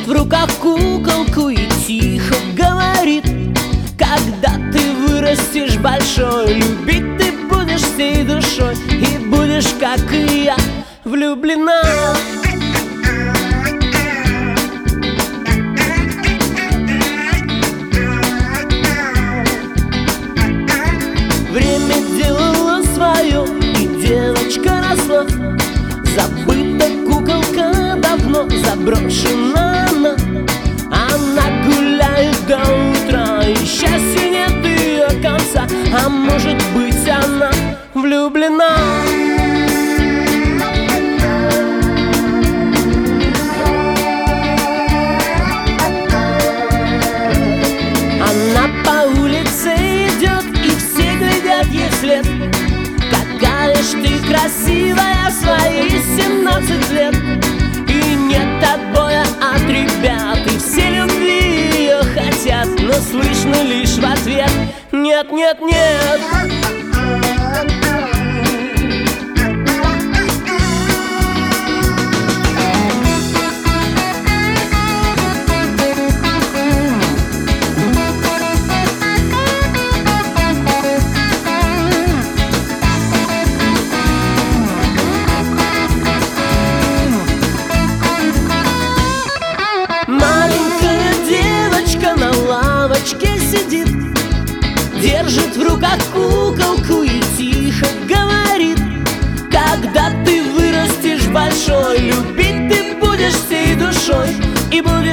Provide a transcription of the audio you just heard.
в руках куколку и тихо говорит: когда ты вырастешь большой, любить ты будешь всей душой, и будешь, как и я, влюблена. Время делало свое, и девочка росла. Забыта куколка давно, заброшена она. Она гуляет до утра, и счастья нет ее конца. А может быть, она влюблена. Она по улице идет, и все глядят ей вслед. Какая ж ты красивая в свои 17 лет. И нет отбоя от ребят, и все любви ее хотят, но слышно лишь в ответ: нет, нет, нет. Маленькая девочка на лавочке сидит, держит в руках куколку и тихо говорит: когда ты вырастешь большой, любить ты будешь всей душой, и будешь